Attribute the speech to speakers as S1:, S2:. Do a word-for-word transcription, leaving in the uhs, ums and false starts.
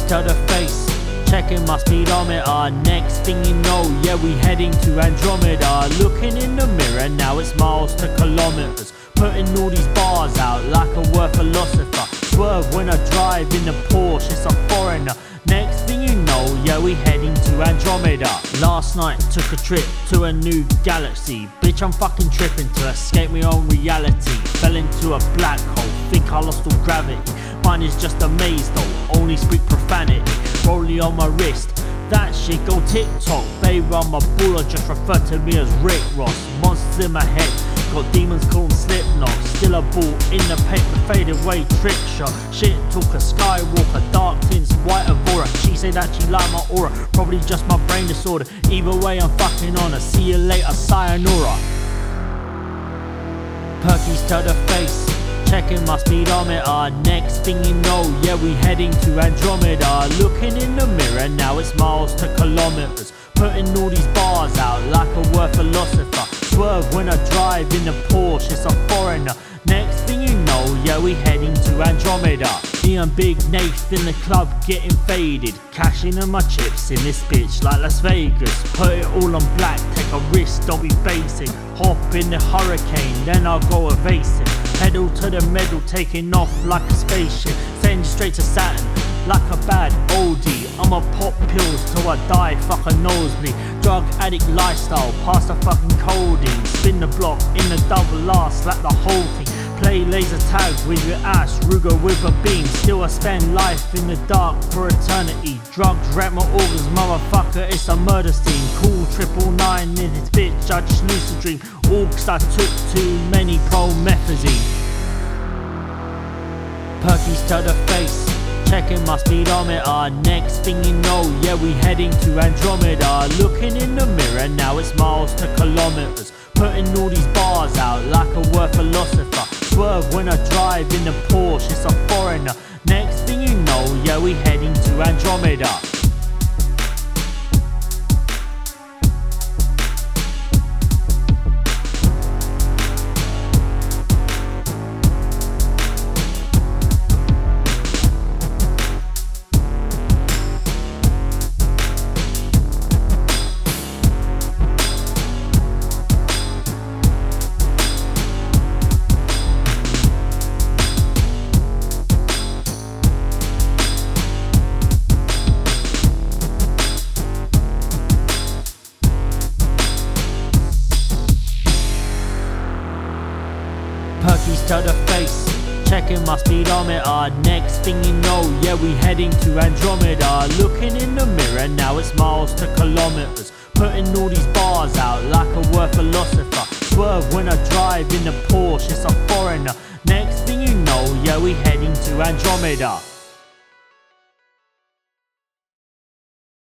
S1: to the face, checking my speedometer. Next thing you know, yeah, we heading to Andromeda. Looking in the mirror, now it's miles to kilometers. Putting all these bars out like a word philosopher. Swerve when I drive in the Porsche, it's a foreigner. Next thing you know, yeah, we heading to Andromeda. Last night took a trip to a new galaxy. Bitch, I'm fucking tripping to escape my own reality. Fell into a black hole, think I lost all gravity. Mine is just a maze though, only speak profanity. Rolling on my wrist, that shit go TikTok. Babe, I'm a baller, just refer to me as Rick Ross. Monsters in my head, got demons called Slipknot. Still a ball in the paper, fade away trick shot. Shit talk a skywalker, dark tints, white Evora. She say that she like my aura, probably just my brain disorder. Either way I'm fucking on her, see you later, sayonara. Perkies to the face, checking my speedometer. Next thing you know, yeah, we heading to Andromeda. Looking in the mirror, now it's miles to kilometers. Putting all these bars out like a word philosopher. Swerve when I drive in the Porsche, it's a foreigner. Next thing you know, yeah, we heading to Andromeda. Me and Big Nath in the club getting faded, cashing in my chips in this bitch like Las Vegas. Put it all on black, take a risk, don't be basic. Hop in the Hurricane, then I'll go evasive. Pedal to the metal, taking off like a spaceship. Send straight to Saturn like a bad oldie. I'ma pop pills till I die, fuck a nosebleed. Drug addict lifestyle, past the fucking codeine. Spin the block in the double R, slap the whole thing. Play laser tag with your ass, Ruger with a beam. Still I spend life in the dark for eternity. Drugs wreck my organs, motherfucker, it's a murder scene. Cool triple nine in this bitch, I just lucid dream. All cause I took too many promethazine. Perkies to the face, checking my speedometer. Next thing you know, yeah, we heading to Andromeda. Looking in the mirror, now it's miles to kilometers. Putting all these bars out like a word philosopher. Swerve when I drive in the Porsche, it's a foreigner. Next thing you know, yeah, we heading to Andromeda. Perkies to the face, checking my speedometer. Next thing you know, yeah, we heading to Andromeda. Looking in the mirror, now it's miles to kilometers. Putting all these bars out like a word philosopher. Swerve when I drive in the Porsche, it's a foreigner. Next thing you know, yeah, we heading to Andromeda.